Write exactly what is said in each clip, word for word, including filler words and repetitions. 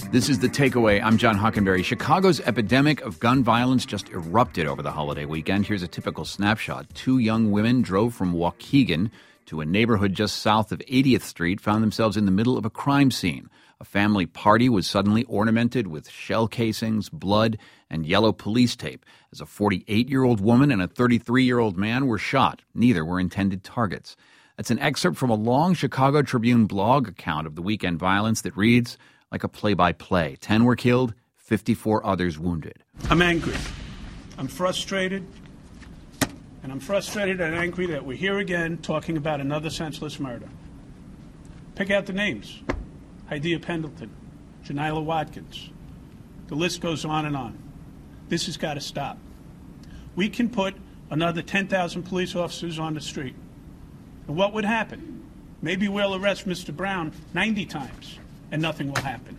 This is The Takeaway. I'm John Hockenberry. Chicago's epidemic of gun violence just erupted over the holiday weekend. Here's a typical snapshot. Two young women drove from Waukegan to a neighborhood just south of eightieth Street, found themselves in the middle of a crime scene. A family party was suddenly ornamented with shell casings, blood, and yellow police tape as a forty-eight-year-old woman and a thirty-three-year-old man were shot. Neither were intended targets. That's an excerpt from a long Chicago Tribune blog account of the weekend violence that reads like a play-by-play. Ten were killed, fifty-four others wounded. I'm angry. I'm frustrated. And I'm frustrated and angry that we're here again talking about another senseless murder. Pick out the names. Hydea Pendleton, Janila Watkins. The list goes on and on. This has got to stop. We can put another ten thousand police officers on the street. And what would happen? Maybe we'll arrest Mister Brown ninety times. And nothing will happen.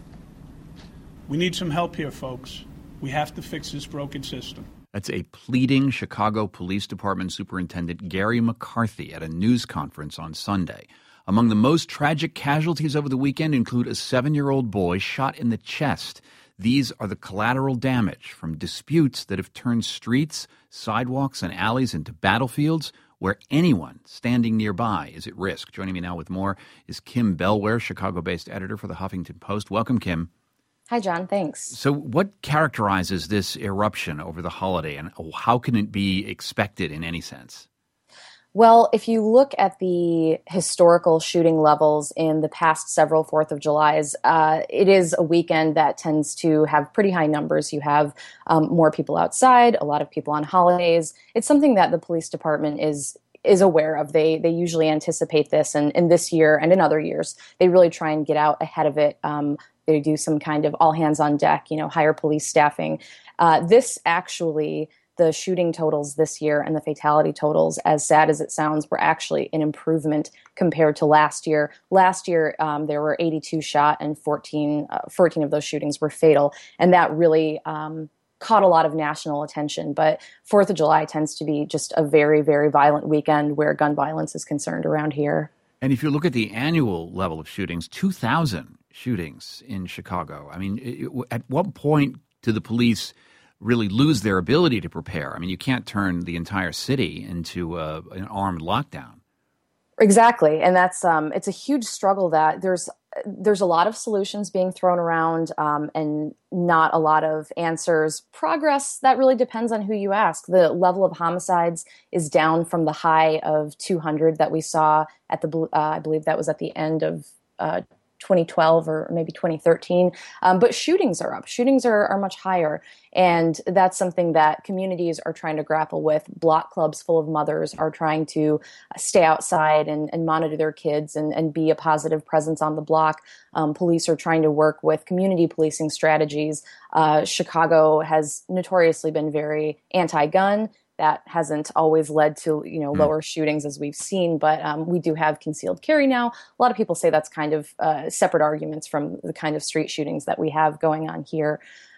We need some help here, folks. We have to fix this broken system. That's a pleading Chicago Police Department Superintendent Gary McCarthy at a news conference on Sunday. Among the most tragic casualties over the weekend include a seven-year-old boy shot in the chest. These are the collateral damage from disputes that have turned streets, sidewalks, and alleys into battlefields where anyone standing nearby is at risk. Joining me now with more is Kim Bellware, Chicago-based editor for the Huffington Post. Welcome, Kim. Hi, John. Thanks. So what characterizes this eruption over the holiday, and how can it be expected in any sense? Well, if you look at the historical shooting levels in the past several Fourth of Julys, uh, it is a weekend that tends to have pretty high numbers. You have um, more people outside, a lot of people on holidays. It's something that the police department is is aware of. They they usually anticipate this, and in this year and in other years, they really try and get out ahead of it. Um, they do some kind of all hands on deck, you know, higher police staffing. Uh, this actually... The shooting totals this year and the fatality totals, as sad as it sounds, were actually an improvement compared to last year. Last year, um, there were eighty-two shot and fourteen, uh, fourteen of those shootings were fatal. And that really um, caught a lot of national attention. But Fourth of July tends to be just a very, very violent weekend where gun violence is concerned around here. And if you look at the annual level of shootings, two thousand shootings in Chicago. I mean, it, at what point do the police really lose their ability to prepare? I mean, you can't turn the entire city into a, an armed lockdown. Exactly, and that's um, it's a huge struggle. That there's there's a lot of solutions being thrown around, um, and not a lot of answers. Progress, that really depends on who you ask. The level of homicides is down from the high of two hundred that we saw at the uh, I believe that was at the end of Uh, twenty twelve or maybe twenty thirteen, um, but shootings are up. Shootings are, are much higher, and that's something that communities are trying to grapple with. Block clubs full of mothers are trying to stay outside and, and monitor their kids and, and be a positive presence on the block. Um, police are trying to work with community policing strategies. Uh, Chicago has notoriously been very anti-gun. That hasn't always led to, you know, lower mm. shootings as we've seen, but um, we do have concealed carry now. A lot of people say that's kind of uh, separate arguments from the kind of street shootings that we have going on here.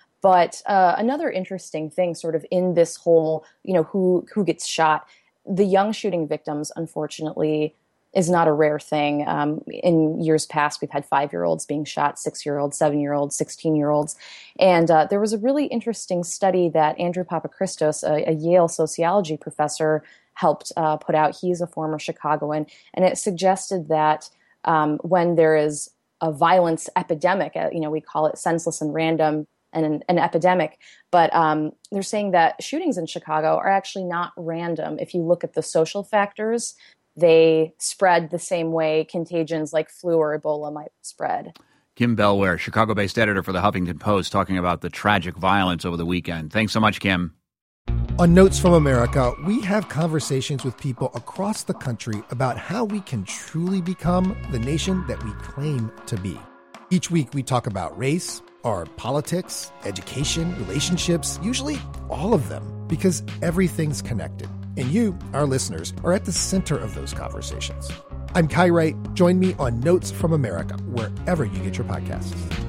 But uh, another interesting thing sort of in this whole, you know, who who gets shot, the young shooting victims, unfortunately, is not a rare thing. Um, in years past, we've had five-year-olds being shot, six-year-olds, seven-year-olds, sixteen-year-olds. And uh, there was a really interesting study that Andrew Papachristos, a, a Yale sociology professor, helped uh, put out. He's a former Chicagoan. And it suggested that um, when there is a violence epidemic, uh, you know, we call it senseless and random, and an, an epidemic, but um, they're saying that shootings in Chicago are actually not random. If you look at the social factors, they spread the same way contagions like flu or Ebola might spread. Kim Bellware, Chicago-based editor for the Huffington Post, talking about the tragic violence over the weekend. Thanks so much, Kim. On Notes from America, we have conversations with people across the country about how we can truly become the nation that we claim to be. Each week, we talk about race, our politics, education, relationships, usually all of them, because everything's connected. And you, our listeners, are at the center of those conversations. I'm Kai Wright. Join me on Notes from America, wherever you get your podcasts.